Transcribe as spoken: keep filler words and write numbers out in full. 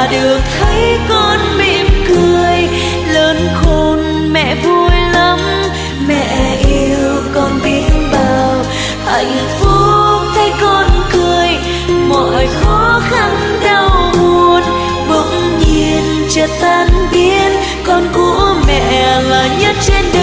và được thấy con mỉm cười. Lớn khôn mẹ vui lắm, mẹ yêu con biết bao. Hạnh phúc thấy con cười, mọi khó khăn đau buồn bỗng nhiên chợt tan biến. Con của mẹ là nhất trên